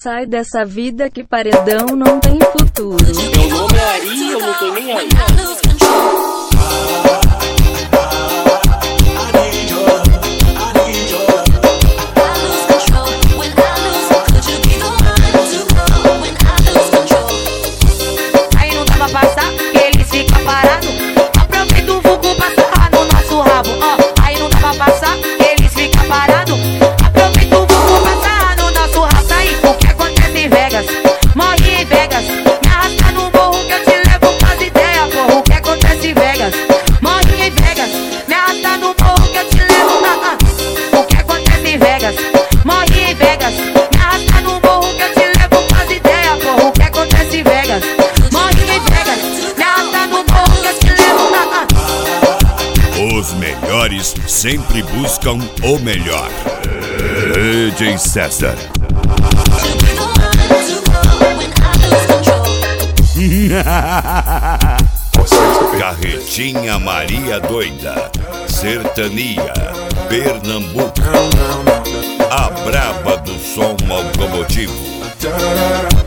Sai dessa vida que paredão não tem futuro. Meu nome é Ari e eu não tô nem aí. Aí não dá pra passar, eles ficam parados. Aproveita o vulgo pra sarrar no nosso rabo. Aí não dá pra passar, eles ficam parados. Aproveita o vulgo pra sarrar no nosso rabo. Aí o que acontece em Vegas? Morre em Vegas. Me arrasta no morro que eu te levo pras ideias, porra. O que acontece em Vegas? Morre em Vegas. Me arrasta no morro que eu te levo. O que acontece em Vegas? Morre em Vegas. Me arrasta no morro que eu te levo pras ideias, porra. O que acontece em Vegas? Morre em Vegas. Me arrasta no morro que eu te levo. Os melhores sempre buscam o melhor. DJ César. Carretinha Maria Doida, Sertania, Pernambuco, a braba do som automotivo.